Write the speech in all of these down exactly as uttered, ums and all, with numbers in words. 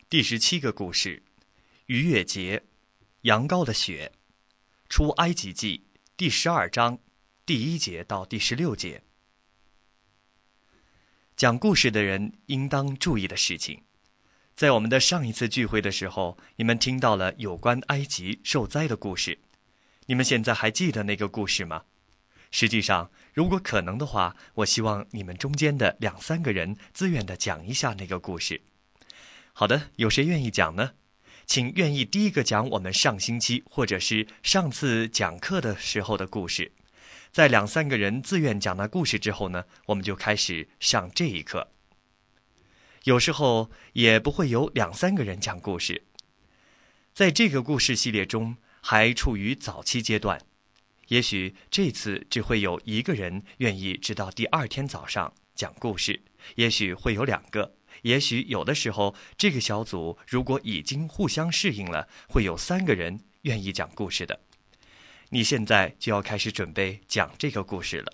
第十七个故事，逾越节，羊羔的血。出埃及记第十二章第一节到第十六节。讲故事的人应当注意的事情。在我们的上一次聚会的时候，你们听到了有关埃及受灾的故事。你们现在还记得那个故事吗？实际上，如果可能的话，我希望你们中间的两三个人自愿地讲一下那个故事。好的，有谁愿意讲呢？请愿意第一个讲我们上星期或者是上次讲课的时候的故事。在两三个人自愿讲那故事之后呢，我们就开始上这一课。有时候也不会有两三个人讲故事。在这个故事系列中还处于早期阶段，也许这次只会有一个人愿意直到第二天早上讲故事，也许会有两个，也许有的时候这个小组如果已经互相适应了，会有三个人愿意讲故事的。你现在就要开始准备讲这个故事了。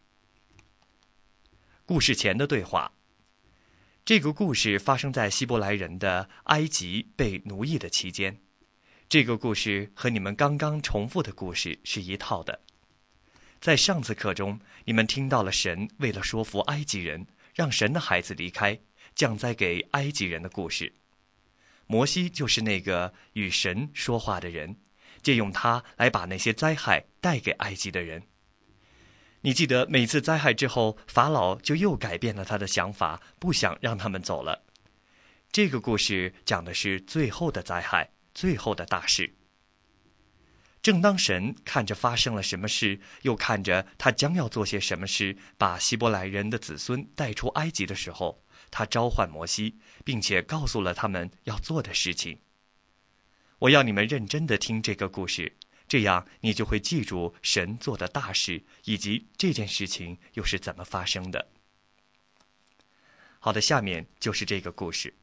故事前的对话。这个故事发生在希伯来人的埃及被奴役的期间。这个故事和你们刚刚重复的故事是一套的。在上次课中，你们听到了神为了说服埃及人，让神的孩子离开，降灾给埃及人的故事。摩西就是那个与神说话的人，借用他来把那些灾害带给埃及的人。你记得每次灾害之后，法老就又改变了他的想法，不想让他们走了。这个故事讲的是最后的灾害，最后的大事。正当神看着发生了什么事，又看着他将要做些什么事，把希伯来人的子孙带出埃及的时候，他召唤摩西，并且告诉了他们要做的事情。我要你们认真地听这个故事，这样你就会记住神做的大事，以及这件事情又是怎么发生的。好的，下面就是这个故事。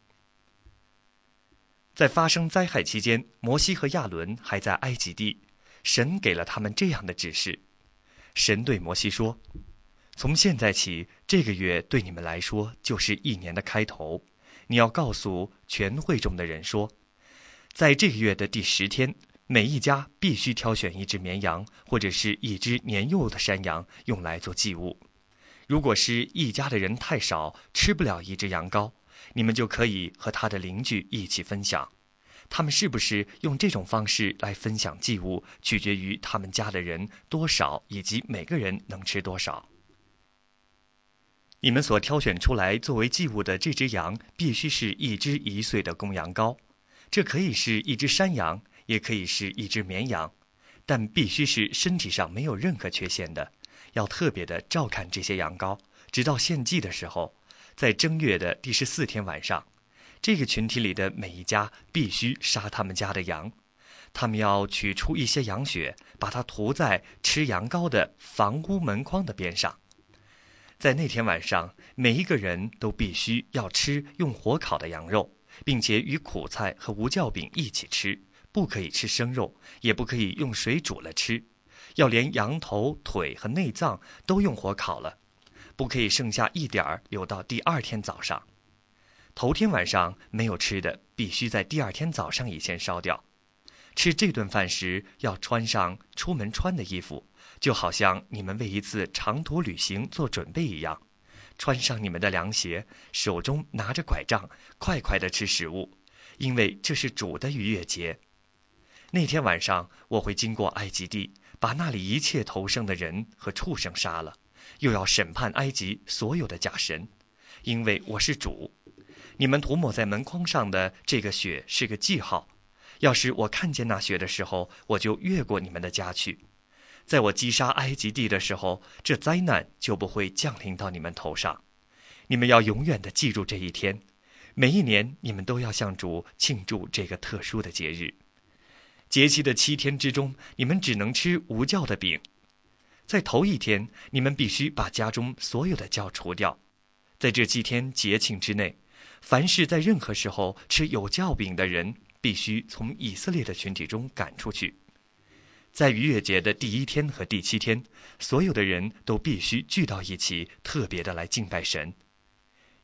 在发生灾害期间，摩西和亚伦还在埃及地，神给了他们这样的指示。神对摩西说，从现在起，这个月对你们来说就是一年的开头。你要告诉全会众的人说，在这个月的第十天，每一家必须挑选一只绵羊或者是一只年幼的山羊，用来做祭物。如果是一家的人太少，吃不了一只羊羔，你们就可以和他的邻居一起分享。他们是不是用这种方式来分享祭物，取决于他们家的人多少，以及每个人能吃多少。你们所挑选出来作为祭物的这只羊，必须是一只一岁的公羊羔。这可以是一只山羊，也可以是一只绵羊，但必须是身体上没有任何缺陷的。要特别的照看这些羊羔，直到献祭的时候，在正月的第十四天晚上，这个群体里的每一家必须杀他们家的羊。他们要取出一些羊血，把它涂在吃羊羔的房屋门框的边上。在那天晚上，每一个人都必须要吃用火烤的羊肉，并且与苦菜和无酵饼一起吃，不可以吃生肉，也不可以用水煮了吃，要连羊头、腿和内脏都用火烤了，不可以剩下一点儿留到第二天早上。头天晚上没有吃的，必须在第二天早上以前烧掉。吃这顿饭时要穿上出门穿的衣服，就好像你们为一次长途旅行做准备一样。穿上你们的凉鞋，手中拿着拐杖，快快地吃食物，因为这是主的逾越节。那天晚上我会经过埃及地，把那里一切投生的人和畜生杀了，又要审判埃及所有的假神，因为我是主。你们涂抹在门框上的这个血是个记号，要是我看见那血的时候，我就越过你们的家去。在我击杀埃及地的时候，这灾难就不会降临到你们头上。你们要永远地记住这一天，每一年你们都要向主庆祝这个特殊的节日。节期的七天之中，你们只能吃无酵的饼。在头一天，你们必须把家中所有的酵除掉。在这七天节庆之内，凡是在任何时候吃有酵饼的人，必须从以色列的群体中赶出去。在逾越节的第一天和第七天，所有的人都必须聚到一起，特别的来敬拜神。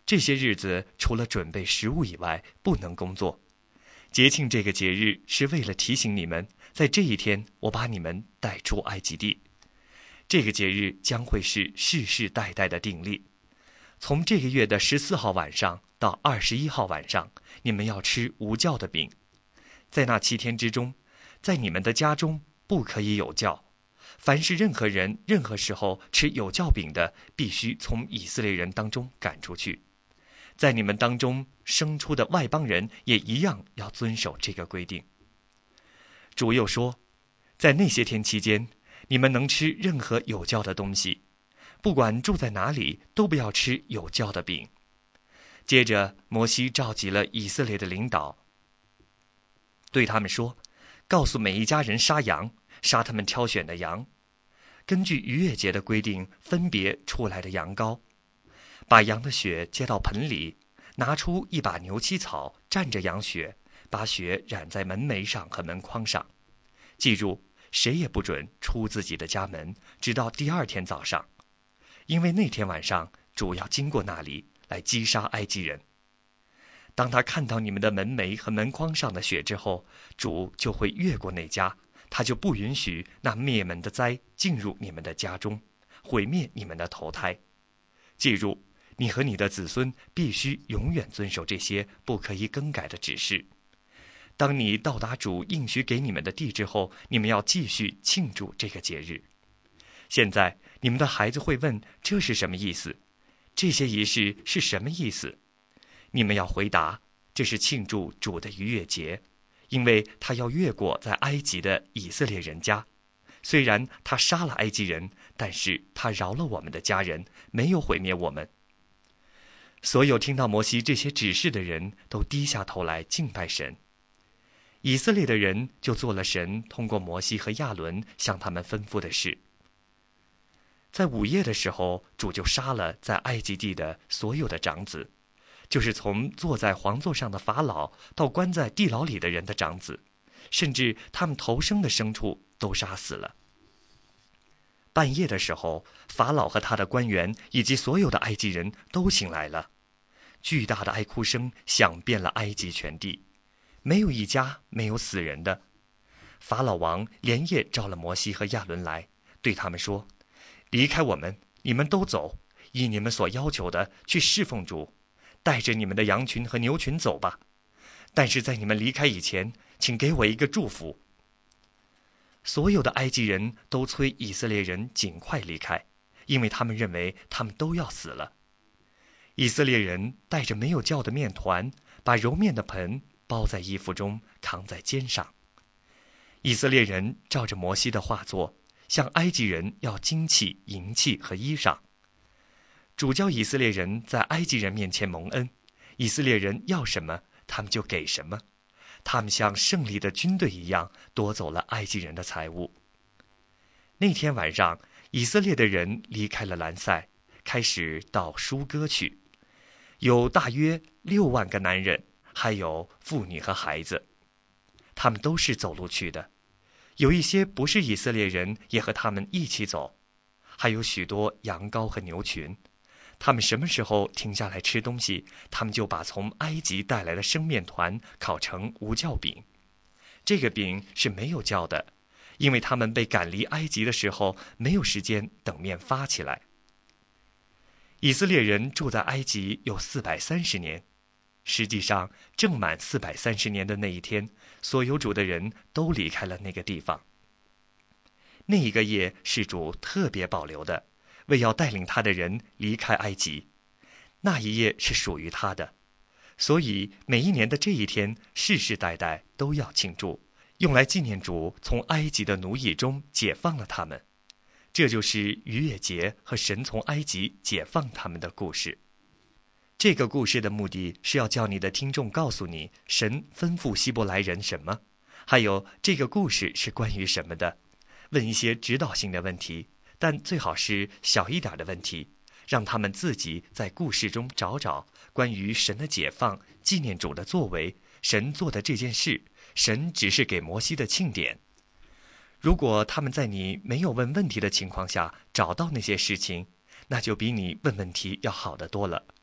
这些日子除了准备食物以外，不能工作。节庆这个节日是为了提醒你们，在这一天我把你们带出埃及地。这个节日将会是世世代代的定例。从这个月的十四号晚上到二十一号晚上，你们要吃无酵的饼。在那七天之中，在你们的家中不可以有酵。凡是任何人任何时候吃有酵饼的，必须从以色列人当中赶出去。在你们当中生出的外邦人也一样要遵守这个规定。主又说，在那些天期间，你们能吃任何有酵的东西，不管住在哪里，都不要吃有酵的饼。接着摩西召集了以色列的领导，对他们说，告诉每一家人杀羊，杀他们挑选的羊，根据逾越节的规定分别出来的羊羔，把羊的血接到盆里，拿出一把牛膝草蘸着羊血，把血染在门楣上和门框上。记住，谁也不准出自己的家门，直到第二天早上，因为那天晚上主要经过那里来击杀埃及人。当他看到你们的门楣和门框上的血之后，主就会越过那家，他就不允许那灭门的灾进入你们的家中，毁灭你们的头胎。记住，你和你的子孙必须永远遵守这些不可以更改的指示。当你到达主应许给你们的地之后，你们要继续庆祝这个节日。现在你们的孩子会问，这是什么意思？这些仪式是什么意思？你们要回答，这是庆祝主的逾越节，因为他要越过在埃及的以色列人家。虽然他杀了埃及人，但是他饶了我们的家人，没有毁灭我们。所有听到摩西这些指示的人都低下头来敬拜神。以色列的人就做了神通过摩西和亚伦向他们吩咐的事。在午夜的时候，主就杀了在埃及地的所有的长子，就是从坐在皇座上的法老到关在地牢里的人的长子，甚至他们头生的牲畜都杀死了。半夜的时候，法老和他的官员以及所有的埃及人都醒来了，巨大的哀哭声响遍了埃及全地，没有一家没有死人的。法老王连夜召了摩西和亚伦来，对他们说，离开我们，你们都走，依你们所要求的去侍奉主，带着你们的羊群和牛群走吧。但是在你们离开以前，请给我一个祝福。所有的埃及人都催以色列人尽快离开，因为他们认为他们都要死了。以色列人带着没有酵的面团，把揉面的盆包在衣服中，扛在肩上。以色列人照着摩西的话做，向埃及人要金器、银器和衣裳。主教以色列人在埃及人面前蒙恩，以色列人要什么，他们就给什么。他们像胜利的军队一样，夺走了埃及人的财物。那天晚上，以色列的人离开了兰塞，开始到舒歌去，有大约六万个男人，还有妇女和孩子，他们都是走路去的。有一些不是以色列人也和他们一起走，还有许多羊羔和牛群。他们什么时候停下来吃东西，他们就把从埃及带来的生面团烤成无酵饼。这个饼是没有酵的，因为他们被赶离埃及的时候没有时间等面发起来。以色列人住在埃及有四百三十年，实际上正满四百三十年的那一天，所有主的人都离开了那个地方。那一个夜是主特别保留的，为要带领他的人离开埃及，那一夜是属于他的，所以每一年的这一天，世世代代都要庆祝，用来纪念主从埃及的奴役中解放了他们。这就是逾越节和神从埃及解放他们的故事。这个故事的目的是要叫你的听众告诉你，神吩咐希伯来人什么，还有这个故事是关于什么的，问一些指导性的问题，但最好是小一点的问题，让他们自己在故事中找找关于神的解放、纪念主的作为、神做的这件事、神只是给摩西的庆典。如果他们在你没有问问题的情况下找到那些事情，那就比你问问题要好得多了。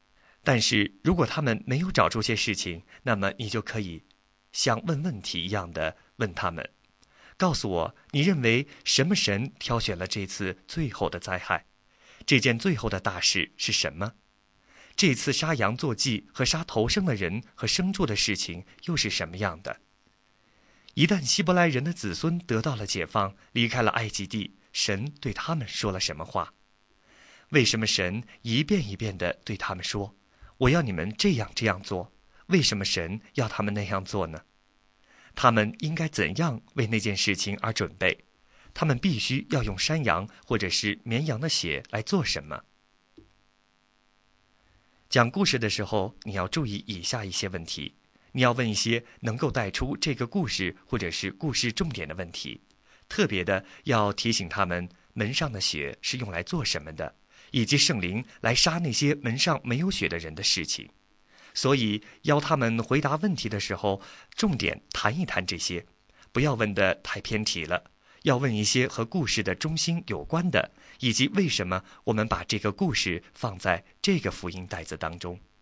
但是如果他们没有找出些事情，那么你就可以像问问题一样的问他们，告诉我你认为什么神挑选了这次最后的灾害？这件最后的大事是什么？这次杀羊做祭和杀头生的人和牲畜的事情又是什么样的？一旦希伯来人的子孙得到了解放，离开了埃及地，神对他们说了什么话？为什么神一遍一遍地对他们说，我要你们这样这样做？为什么神要他们那样做呢？他们应该怎样为那件事情而准备？他们必须要用山羊或者是绵羊的血来做什么？讲故事的时候，你要注意以下一些问题。你要问一些能够带出这个故事或者是故事重点的问题，特别的要提醒他们门上的血是用来做什么的，以及圣灵来杀那些门上没有血的人的事情。所以邀他们回答问题的时候，重点谈一谈这些，不要问得太偏题了，要问一些和故事的中心有关的，以及为什么我们把这个故事放在这个福音带子当中。